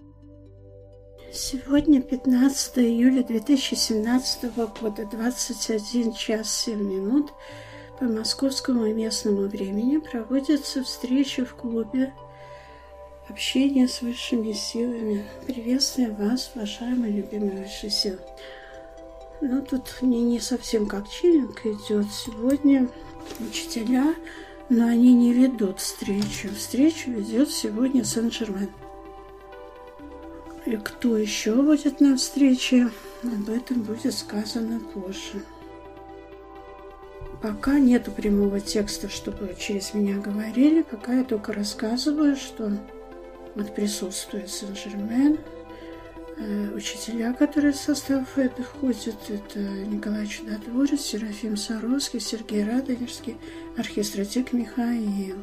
Сегодня 15 июля 2017 года, 21 час 7 минут по московскому и местному времени проводится встреча в клубе общения с высшими силами. Приветствую вас, уважаемые любимые высшие силы. Тут не совсем как чиллинг идет. Сегодня учителя, но они не ведут встречу. Встречу ведет сегодня Сен-Жермен. И кто еще будет на встрече, об этом будет сказано позже. Пока нету прямого текста, чтобы через меня говорили, пока я только рассказываю, что вот присутствует Сен-Жермен. Учителя, которые в состав это входят, это Николай Чудотворец, Серафим Саровский, Сергей Радонежский, архистратик Михаил.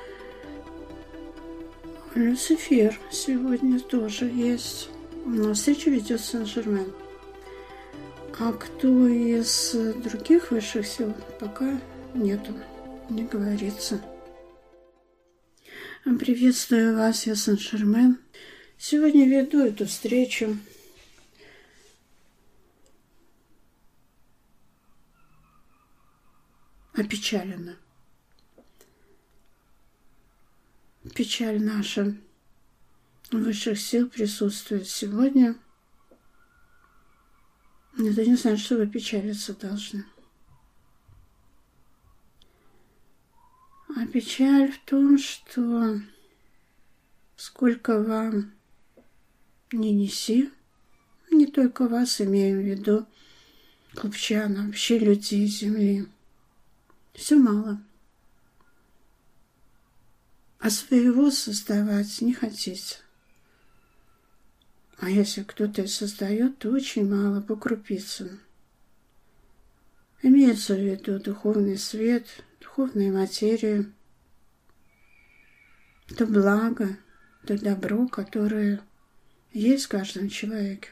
Люцифер сегодня тоже есть. На встречу ведет Сен-Жермен. А кто из других высших сил, пока нету, не говорится. Приветствую вас, я Сен-Жермен. Сегодня веду эту встречу. Опечалена. Печаль наша высших сил присутствует сегодня. Это не значит, что вы печалиться должны. А печаль в том, что сколько вам не неси, не только вас имею в виду, клубчан, а вообще людей земли, все мало. А своего создавать не хотите. А если кто-то и создает, то очень мало, по крупицам. Имеется в виду духовный свет, духовная материя, то благо, то добро, которое есть в каждом человеке.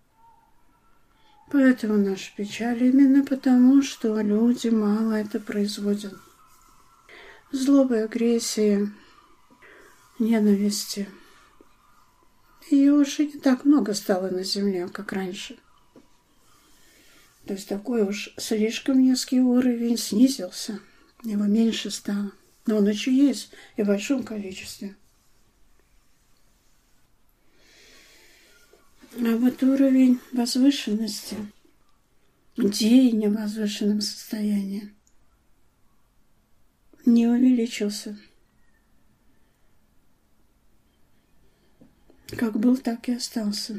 Поэтому наша печаль именно потому, что люди мало это производят. Злобы, агрессии, ненависти. Ее уже не так много стало на земле, как раньше. То есть такой уж слишком низкий уровень снизился. Его меньше стало. Но он еще есть и в большом количестве. А вот уровень возвышенности, деяния в возвышенном состоянии не увеличился. Как был, так и остался.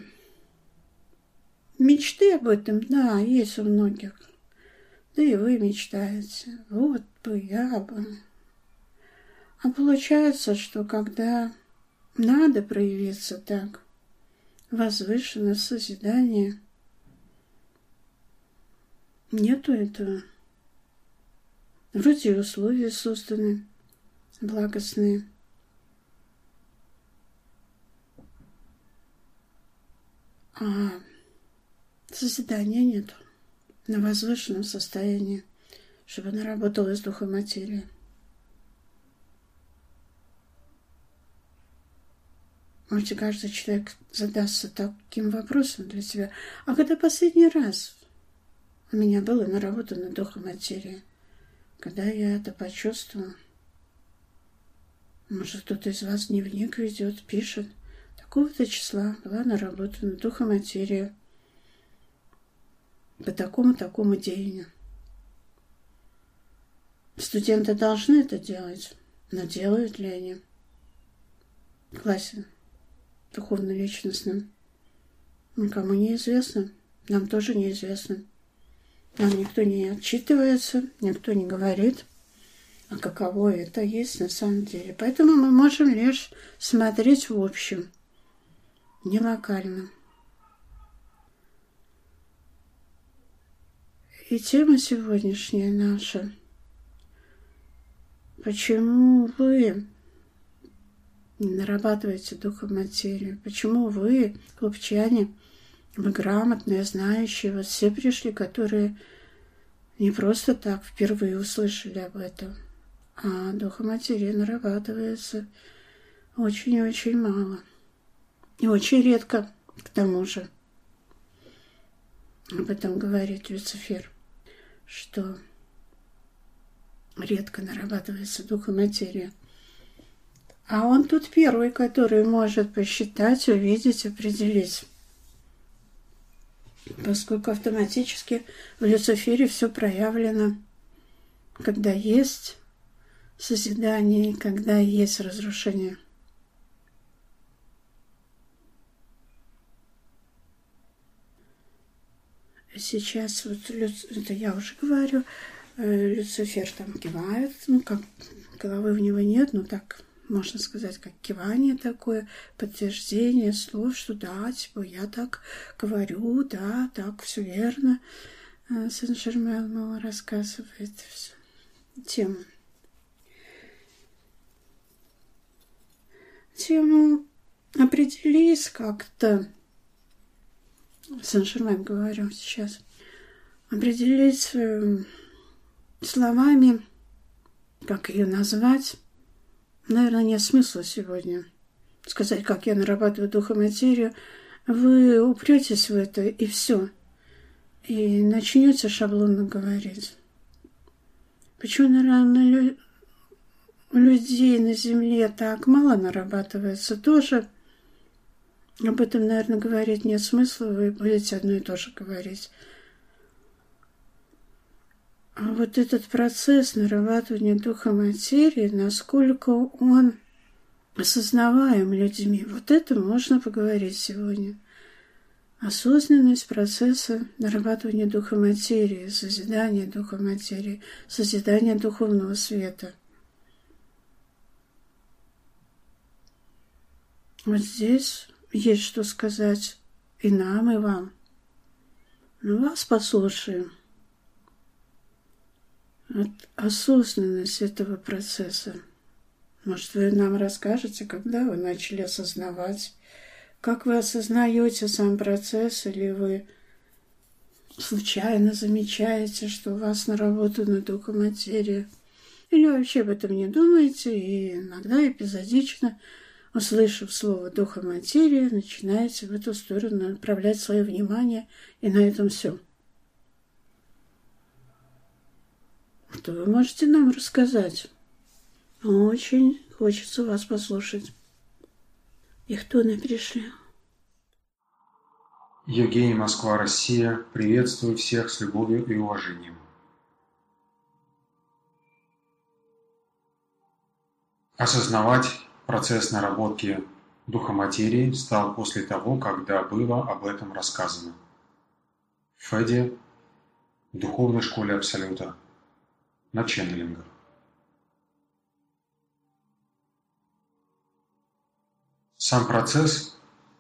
Мечты об этом, да, есть у многих. Да и вы мечтаете. Вот бы, я бы. А получается, что когда надо проявиться так, возвышенно в созидании, нету этого. Вроде и условия созданы благостные. А созидания нету на возвышенном состоянии, чтобы она работала с духом материи. Может, каждый человек задастся таким вопросом для себя. А когда последний раз у меня было наработано духом материи, когда я это почувствовала? Может, кто-то из вас дневник ведет, пишет. Такого-то числа была наработана духом материи по такому деянию. Студенты должны это делать, но делают ли они в классе духовно-личностном? Никому неизвестно, нам тоже неизвестно. Нам никто не отчитывается, никто не говорит, а каково это есть на самом деле. Поэтому мы можем лишь смотреть в общем, не локально. И тема сегодняшняя наша. Почему вы не нарабатываете духом материи? Почему вы, клубчане, вы грамотные, знающие, вот все пришли, которые не просто так впервые услышали об этом, а духа материи нарабатывается очень-очень мало. И очень редко, к тому же, об этом говорит Люцифер, что редко нарабатывается дух и материя. А он тут первый, который может посчитать, увидеть, определить. Поскольку автоматически в Люцифере все проявлено, когда есть созидание, когда есть разрушение. Сейчас, вот, это я уже говорю, Люцифер там кивает, ну, как головы в него нет, но так можно сказать, как кивание такое, подтверждение слов, что да, типа, я так говорю, да, так, все верно. Сен-Жермен рассказывает всю тему. Тему определись как-то, Сен-Жермен говорю сейчас, определить словами, как ее назвать. Наверное, нет смысла сегодня сказать, как я нарабатываю дух и материю. Вы упретесь в это, и все. И начнете шаблонно говорить. Почему, наверное, у людей на Земле так мало нарабатывается тоже? Об этом, наверное, говорить нет смысла. Вы будете одно и то же говорить. А вот этот процесс нарабатывания духа материи, насколько он осознаваем людьми, вот это можно поговорить сегодня. Осознанность процесса нарабатывания духа материи, созидания духа материи, созидания духовного света. Вот здесь есть что сказать и нам, и вам. Но вас послушаем. Вот осознанность этого процесса. Может, вы нам расскажете, когда вы начали осознавать, как вы осознаете сам процесс, или вы случайно замечаете, что у вас наработана дух и материя, или вообще об этом не думаете, и иногда эпизодично, услышав слово дух и материя, начинаете в эту сторону направлять свое внимание, и на этом все. Что вы можете нам рассказать? Очень хочется вас послушать. И кто нам пришли? Евгений, Москва, Россия. Приветствую всех с любовью и уважением. Осознавать процесс наработки духа материи стал после того, когда было об этом рассказано в Феде, в духовной школе Абсолюта, на ченнелингах. Сам процесс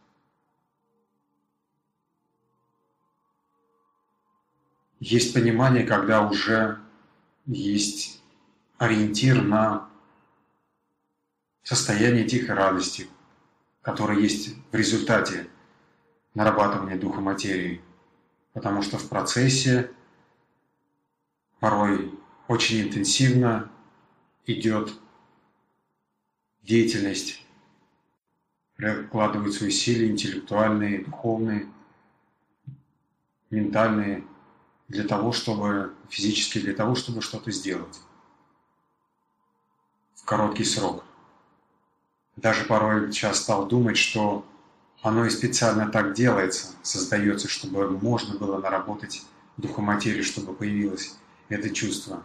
есть понимание, когда уже есть ориентир на состояние тихой радости, которое есть в результате нарабатывания духа материи. Потому что в процессе порой очень интенсивно идет деятельность, прикладываются усилия интеллектуальные, духовные, ментальные, для того, чтобы физически, для того, чтобы что-то сделать в короткий срок. Даже порой сейчас стал думать, что оно и специально так делается, создается, чтобы можно было наработать духоматерию, чтобы появилось это чувство.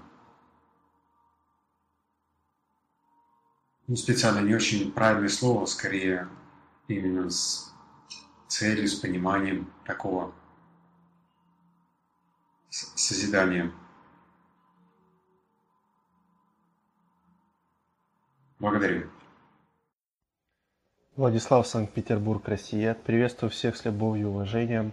Специально не очень правильное слово, скорее именно с целью, с пониманием такого созидания. Благодарю. Владислав, Санкт-Петербург, Россия. Приветствую всех с любовью и уважением.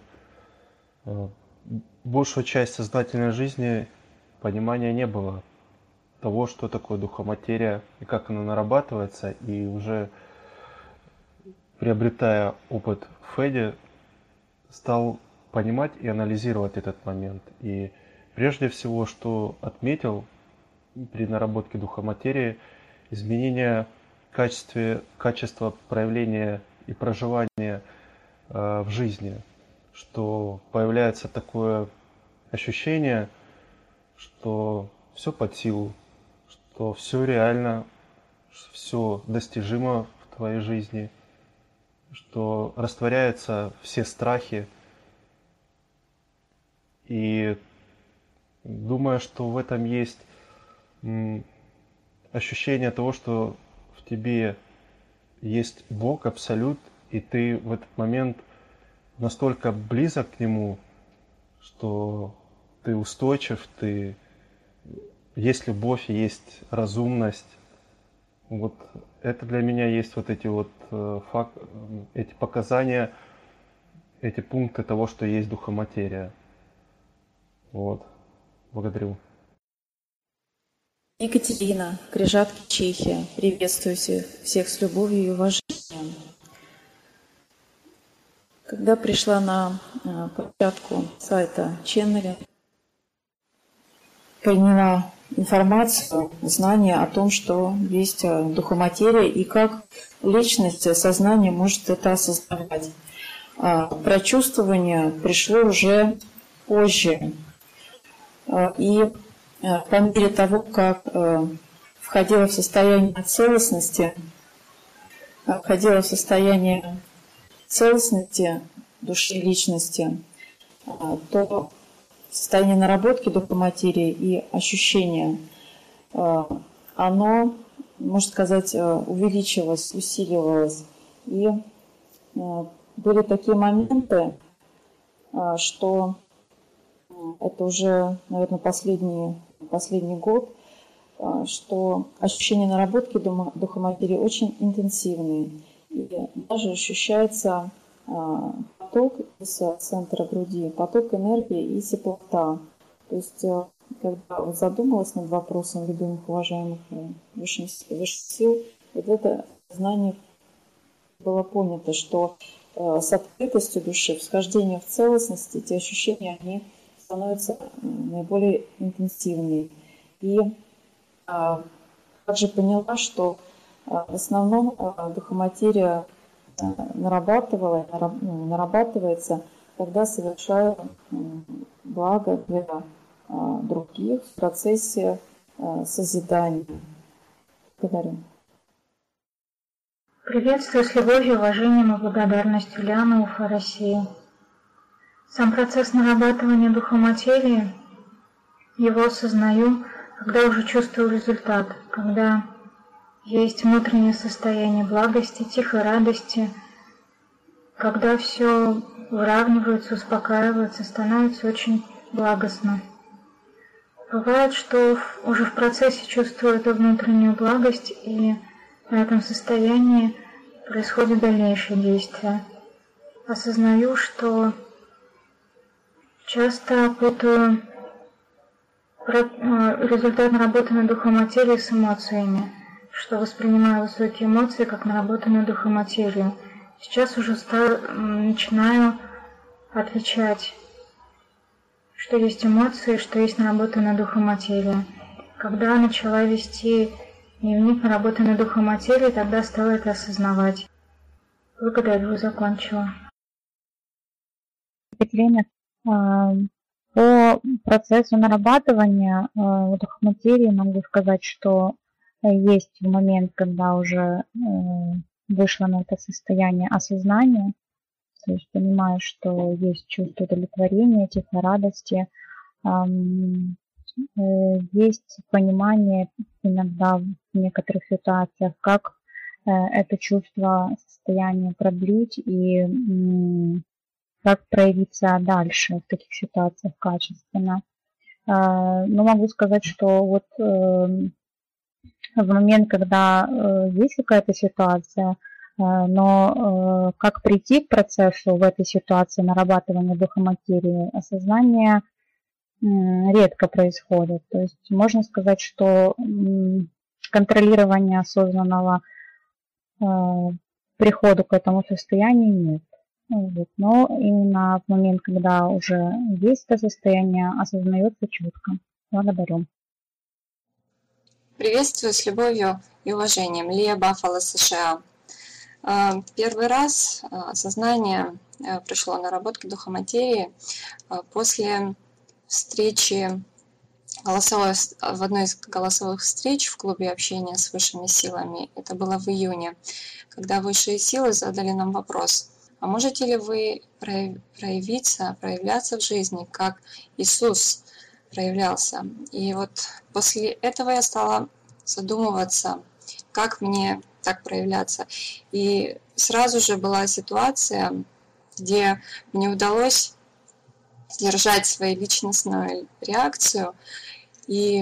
Большую часть сознательной жизни понимания не было того, что такое духоматерия и как она нарабатывается. И уже приобретая опыт в Феде, стал понимать и анализировать этот момент. И прежде всего, что отметил при наработке духоматерии, изменение качества проявления и проживания в жизни, что появляется такое ощущение, что все под силу, что все реально, все достижимо в твоей жизни, что растворяются все страхи. И думаю, что в этом есть ощущение того, что в тебе есть Бог, Абсолют, и ты в этот момент настолько близок к Нему, что ты устойчив, есть любовь, есть разумность. Вот это для меня есть вот эти вот эти показания, эти пункты того, что есть духоматерия. Вот. Благодарю. Екатерина, Крижатки, Чехия. Приветствую всех с любовью и уважением. Когда пришла на площадку сайта Ченнеля, приняла информацию, знание о том, что есть духоматерия и как личность, сознание может это осознавать. Прочувствование пришло уже позже. И по мере того, как входила в состояние целостности души и личности, то состояние наработки духоматерии и ощущения, оно, можно сказать, увеличивалось, усиливалось. И были такие моменты, что это уже, наверное, последний год, что ощущения наработки духоматерии очень интенсивные. И даже ощущается поток из центра груди, поток энергии и теплота. То есть, когда задумалась над вопросом любимых, уважаемых высших сил, вот это знание было понято, что с открытостью души, всхождением в целостности, эти ощущения, они становятся наиболее интенсивнее. И также поняла, что в основном духоматерия нарабатывается, когда совершаю благо для других в процессе созидания. Благодарю. Приветствую с любовью, уважением и благодарностью. Лиана, Уфа, Россия. Сам процесс нарабатывания духоматерии, его осознаю, когда уже чувствую результат, когда есть внутреннее состояние благости, тихой радости, когда все выравнивается, успокаивается, становится очень благостно. Бывает, что уже в процессе чувствую эту внутреннюю благость, и на этом состоянии происходит дальнейшее действие. Осознаю, что часто путаю результат наработанной духоматерии с эмоциями, что воспринимаю высокие эмоции как наработанную духоматерию. Сейчас уже начинаю отличать, что есть эмоции, что есть наработанная духоматерия. Когда начала вести дневник наработанной духоматерии, тогда стала это осознавать. Благодарю, закончила. Екатерина, по процессу нарабатывания духоматерии могу сказать, что есть момент, когда уже вышла на это состояние осознания, то есть понимаю, что есть чувство удовлетворения, тихой радости, есть понимание иногда в некоторых ситуациях, как это чувство, состояние продлить и как проявиться дальше в таких ситуациях качественно. Но могу сказать, что вот в момент, когда есть какая-то ситуация, но как прийти к процессу в этой ситуации нарабатывания духоматерии, осознание редко происходит. То есть можно сказать, что контролирования осознанного прихода к этому состоянию нет. Вот. Но именно в момент, когда уже есть это состояние, осознается четко. Благодарю. Приветствую с любовью и уважением. Лия, Баффало, США. Первый раз осознание пришло наработки духа материи после встречи в одной из голосовых встреч в клубе общения с высшими силами. Это было в июне, когда высшие силы задали нам вопрос: а можете ли вы проявляться в жизни, как Иисус проявлялся? И вот после этого я стала задумываться, как мне так проявляться. И сразу же была ситуация, где мне удалось сдержать свою личностную реакцию и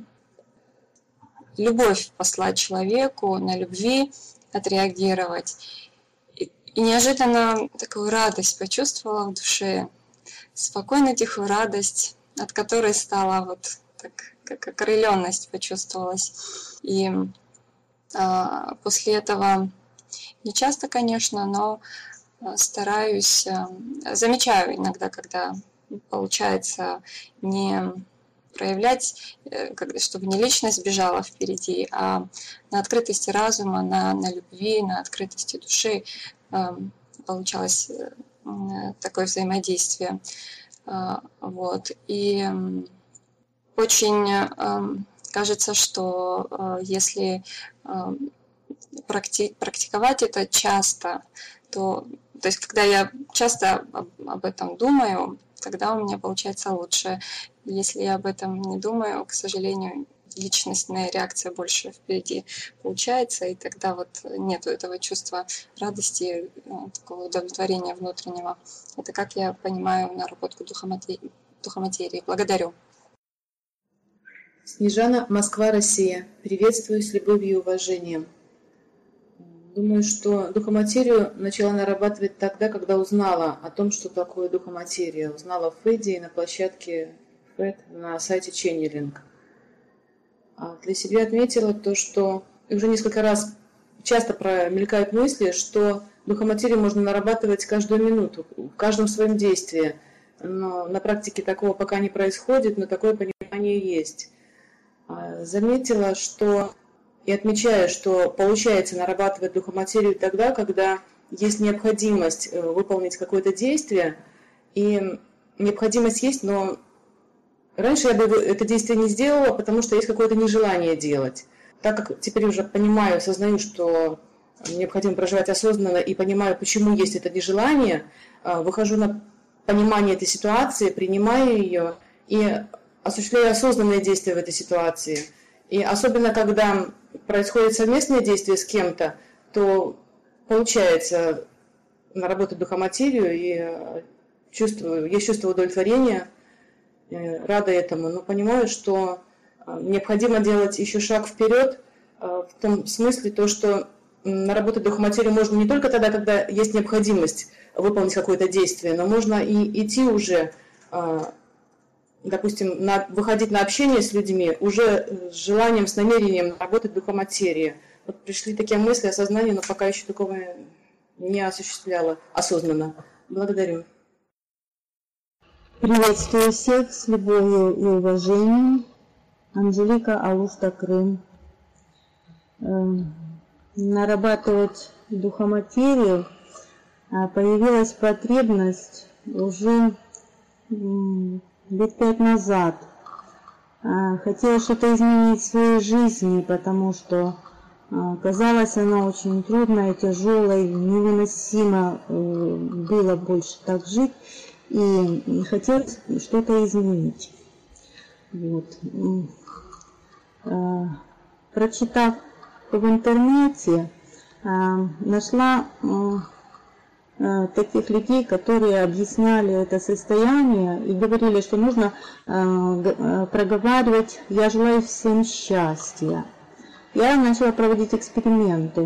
любовь послать человеку, на любви отреагировать. И неожиданно такую радость почувствовала в душе, спокойную тихую радость, от которой стала вот так, как окрыленность почувствовалась. И после этого, не часто, конечно, но стараюсь, замечаю иногда, когда получается не проявлять, чтобы не личность бежала впереди, а на открытости разума, на любви, на открытости души получалось такое взаимодействие. Вот. И очень кажется, что если практиковать это часто, то есть когда я часто об этом думаю, тогда у меня получается лучше. Если я об этом не думаю, к сожалению, личностная реакция больше впереди получается, и тогда вот нету этого чувства радости, такого удовлетворения внутреннего. Это как я понимаю наработку духа материи. Благодарю. Снежана, Москва, Россия. Приветствую с любовью и уважением. Думаю, что духоматерию начала нарабатывать тогда, когда узнала о том, что такое духоматерия. Узнала в Феде и на площадке Фед на сайте Channeling. Для себя отметила то, что уже несколько раз часто промелькают мысли, что духоматерию можно нарабатывать каждую минуту, в каждом своем действии. Но на практике такого пока не происходит, но такое понимание есть. Заметила, что и отмечаю, что получается нарабатывать духоматерию тогда, когда есть необходимость выполнить какое-то действие, и необходимость есть, но раньше я бы это действие не сделала, потому что есть какое-то нежелание делать. Так как теперь уже понимаю, осознаю, что необходимо проживать осознанно и понимаю, почему есть это нежелание, выхожу на понимание этой ситуации, принимаю ее и осуществляю осознанные действия в этой ситуации. И особенно, когда происходит совместное действие с кем-то, то получается наработать духоматерию, и есть чувство удовлетворения, рада этому, но понимаю, что необходимо делать еще шаг вперед, в том смысле, то, что наработать духоматерию можно не только тогда, когда есть необходимость выполнить какое-то действие, но можно и идти уже, допустим, выходить на общение с людьми уже с желанием, с намерением работать духоматерии. Вот пришли такие мысли, осознания, но пока еще такого не осуществляла осознанно. Благодарю. Приветствую всех с любовью и уважением. Анжелика, Алушта, Крым. Нарабатывать духоматерию появилась потребность уже лет 5 назад. Хотела что-то изменить в своей жизни, потому что казалось она очень трудной, тяжелой, невыносимо было больше так жить, и хотелось что-то изменить. Вот. Прочитав в интернете, нашла таких людей, которые объясняли это состояние и говорили, что нужно проговаривать «Я желаю всем счастья». Я начала проводить эксперименты.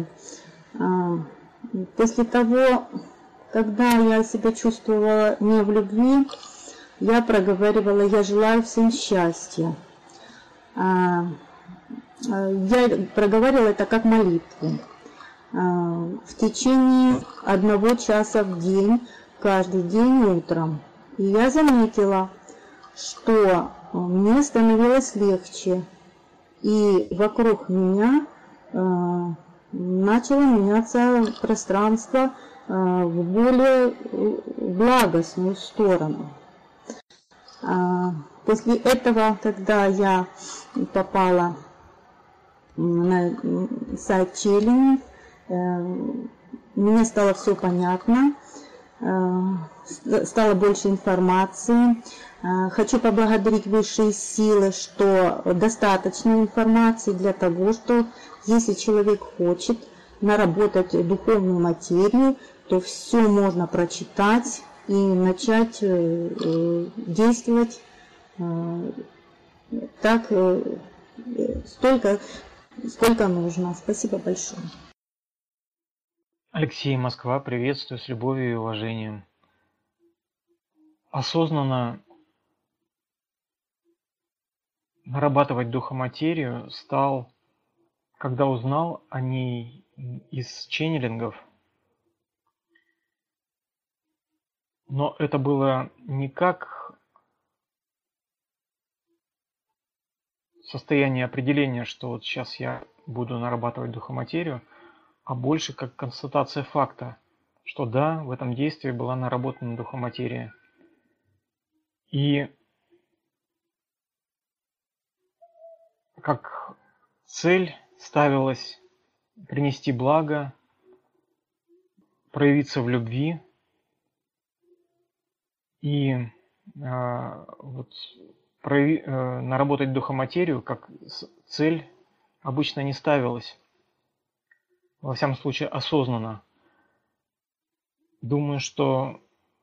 После того, когда я себя чувствовала не в любви, я проговаривала «Я желаю всем счастья». Я проговаривала это как молитву. В течение 1 часа в день, каждый день утром. И я заметила, что мне становилось легче. И вокруг меня начало меняться пространство в более благостную сторону. После этого, когда я попала на сайт Челленджа, мне стало все понятно, стало больше информации. Хочу поблагодарить высшие силы, что достаточно информации для того, что если человек хочет наработать духовную материю, то все можно прочитать и начать действовать так, сколько нужно. Спасибо большое. Алексей, Москва, приветствую с любовью и уважением. Осознанно нарабатывать духоматерию стал, когда узнал о ней из ченнелингов. Но это было не как состояние определения, что вот сейчас я буду нарабатывать духоматерию, а больше как констатация факта, что да, в этом действии была наработана духоматерия. И как цель ставилась принести благо, проявиться в любви, и наработать духоматерию как цель обычно не ставилась. Во всяком случае, осознанно. Думаю, что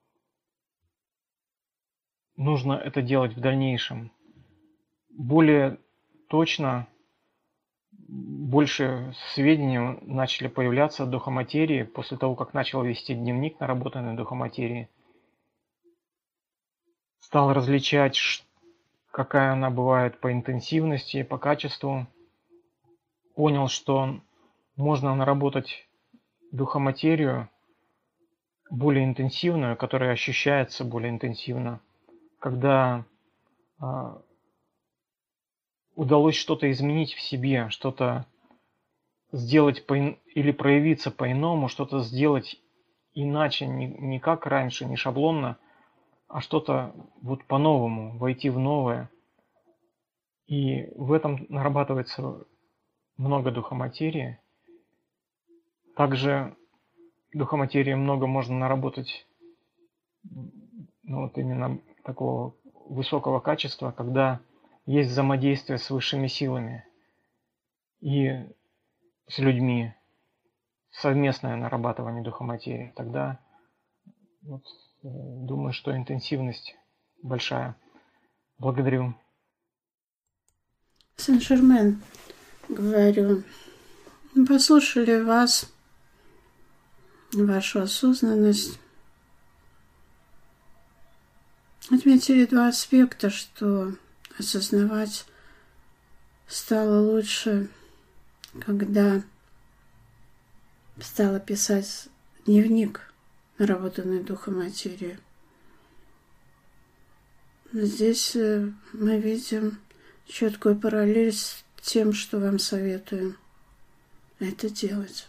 нужно это делать в дальнейшем. Более точно, больше сведений начали появляться о духоматерии после того, как начал вести дневник наработанной духоматерии. Стал различать, какая она бывает по интенсивности, по качеству. Понял, что можно наработать духоматерию более интенсивную, которая ощущается более интенсивно, когда удалось что-то изменить в себе, что-то сделать или проявиться по-иному, что-то сделать иначе, не как раньше, не шаблонно, а что-то вот по-новому, войти в новое. И в этом нарабатывается много духоматерии. Также духоматерии много можно наработать, вот именно такого высокого качества, когда есть взаимодействие с высшими силами и с людьми, совместное нарабатывание духоматерии. Тогда думаю, что интенсивность большая. Благодарю. Сен-Жермен, говорю, послушали вас, вашу осознанность. Отметили два аспекта, что осознавать стало лучше, когда стала писать дневник наработанной духоматерии. Здесь мы видим четкую параллель с тем, что вам советую это делать.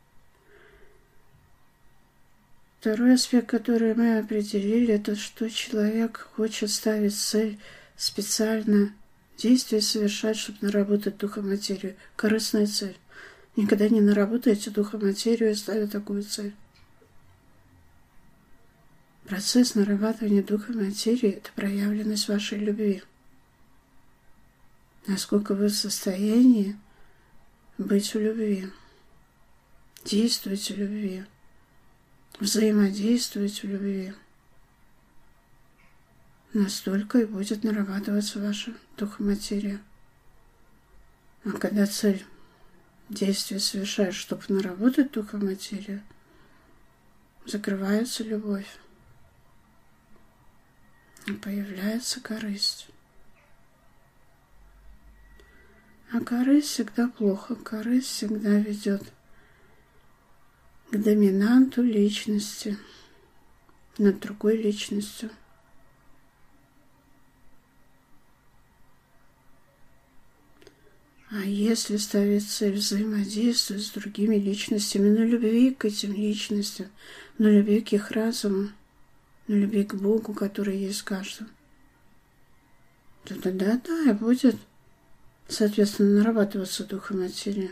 Второй аспект, который мы определили, это что человек хочет ставить цель специально действия совершать, чтобы наработать духоматерию. Корыстная цель. Никогда не наработаете духоматерию, ставя такую цель. Процесс нарабатывания духоматерии – это проявленность вашей любви. Насколько вы в состоянии быть в любви, действовать в любви, взаимодействовать в любви, настолько и будет нарабатываться ваша духоматерия. А когда цель действия совершаешь, чтобы наработать духоматерию, закрывается любовь, и появляется корысть. А корысть всегда плохо. Корысть всегда ведет к доминанту личности над другой личностью. А если ставить цель взаимодействия с другими личностями, на любви к этим личностям, на любви к их разуму, на любви к Богу, который есть в каждом, то тогда, да, и будет, соответственно, нарабатываться дух и материя.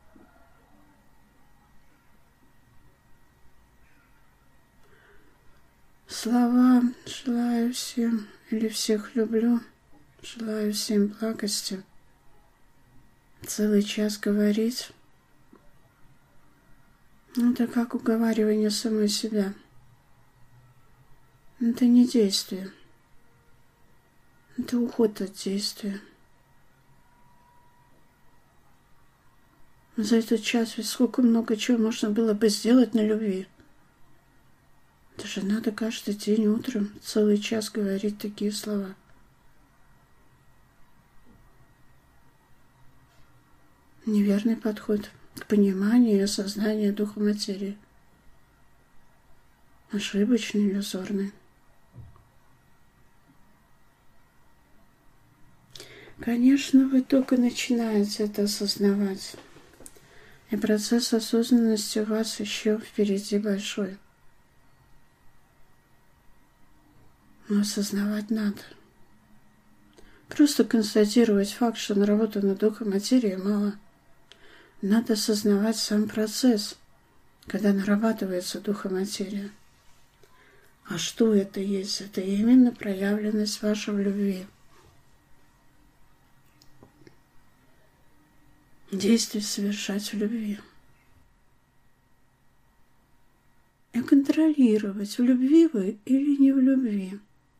Слова «желаю всем» или «всех люблю», «желаю всем благости», целый час говорить — это как уговаривание самой себя. Это не действие. Это уход от действия. За этот час ведь сколько много чего можно было бы сделать на любви. Это же надо каждый день утром целый час говорить такие слова. Неверный подход к пониманию и осознанию духа материи. Ошибочный, иллюзорный. Конечно, вы только начинаете это осознавать. И процесс осознанности у вас еще впереди большой. Но осознавать надо. Просто констатировать факт, что наработано духом материи, мало. Надо осознавать сам процесс, когда нарабатывается дух и материя. А что это есть? Это именно проявленность вашей любви. Действие совершать в любви. И контролировать, в любви вы или не в любви.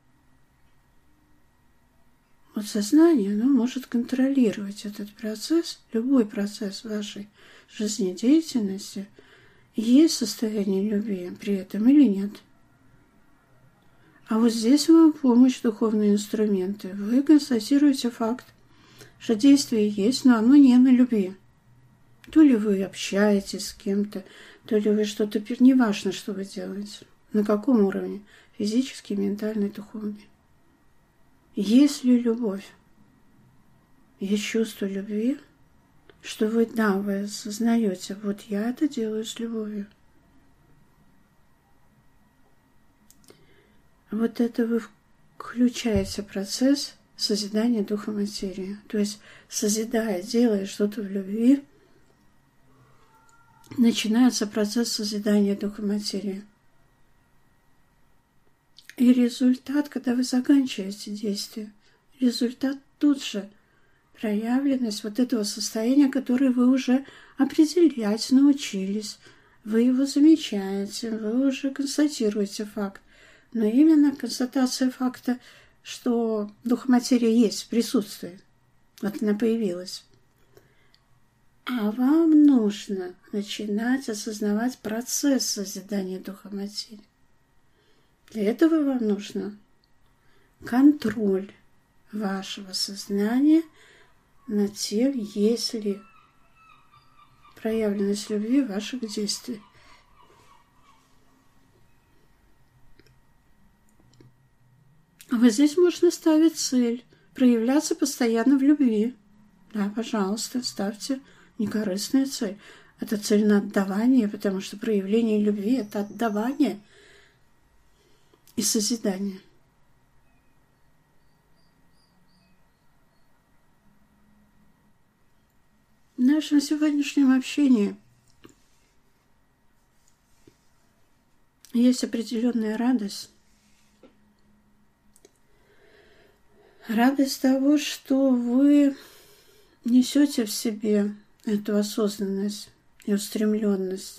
Вот сознание, оно может контролировать этот процесс, любой процесс вашей жизнедеятельности, есть состояние любви при этом или нет. А вот здесь вам помощь духовные инструменты. Вы констатируете факт, что действие есть, но оно не на любви. То ли вы общаетесь с кем-то, то ли вы что-то... Неважно, что вы делаете. На каком уровне? Физический, ментальный, духовный. Есть ли любовь? Есть чувство любви, что вы, да, вы осознаете, вот я это делаю с любовью. Вот это вы включаете процесс созидания духа материи. То есть, созидая, делая что-то в любви, начинается процесс созидания духа материи. И результат, когда вы заканчиваете действие, результат тут же проявленность вот этого состояния, которое вы уже определять научились. Вы его замечаете, вы уже констатируете факт. Но именно констатация факта, что дух материи есть, присутствует. Вот она появилась. А вам нужно начинать осознавать процесс созидания духа материи. Для этого вам нужно контроль вашего сознания над тем, есть ли проявленность любви в ваших действиях. А вот здесь можно ставить цель, проявляться постоянно в любви. Да, пожалуйста, ставьте некорыстную цель. Это цель на отдавание, потому что проявление любви – это отдавание и созидание. В нашем сегодняшнем общении есть определенная радость. Радость того, что вы несете в себе эту осознанность и устремленность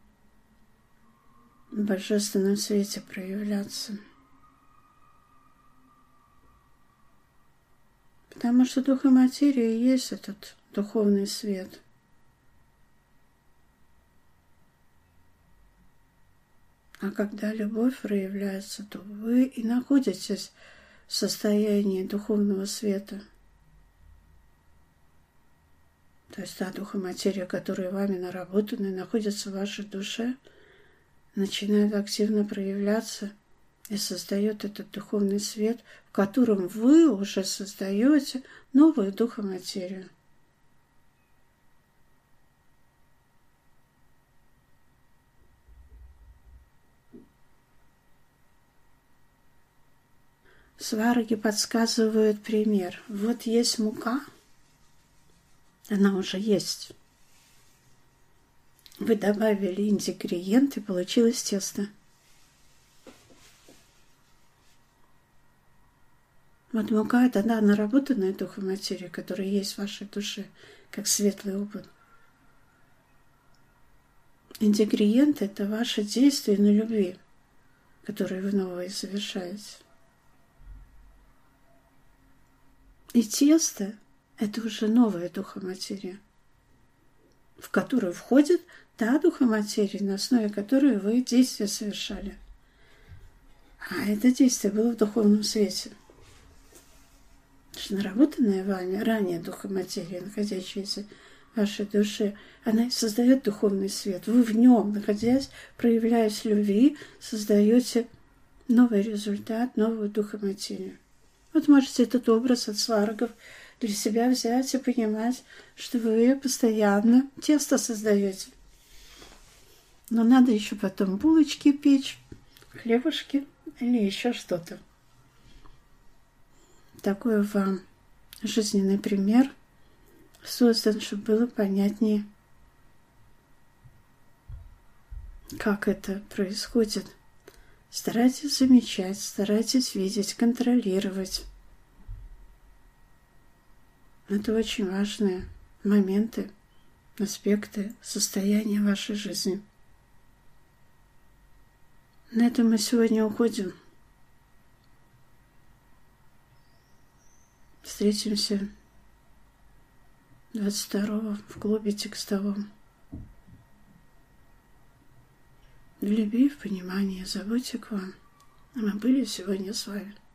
в божественном свете проявляться. Потому что дух и материя есть этот духовный свет. А когда любовь проявляется, то вы и находитесь в состоянии духовного света. То есть та дух и материя, которые вами наработаны, находятся в вашей душе, начинает активно проявляться и создает этот духовный свет, в котором вы уже создаете новую дух и материю. Свараги подсказывают пример. Вот есть мука, она уже есть. Вы добавили ингредиент, и получилось тесто. Вот мука – это наработанная духом материя, которая есть в вашей душе, как светлый опыт. Ингредиент – это ваше действие на любви, которое вы новое совершаете. И тесто – это уже новая духоматерия, в которую входит та духоматерия, на основе которой вы действия совершали. А это действие было в духовном свете. Наработанная вами ранее духоматерия, находящаяся в вашей душе, она создает духовный свет. Вы в нем, находясь, проявляясь любви, создаете новый результат, новую духоматерию. Вот можете этот образ от сваргов для себя взять и понимать, что вы постоянно тесто создаете. Но надо еще потом булочки печь, хлебушки или еще что-то. Такой вам жизненный пример создан, чтобы было понятнее, как это происходит. Старайтесь замечать, старайтесь видеть, контролировать. Это очень важные моменты, аспекты состояния вашей жизни. На этом мы сегодня уходим. Встретимся 22-го в клубе текстовом. В любви, в понимании, заботе к вам. А мы были сегодня с вами.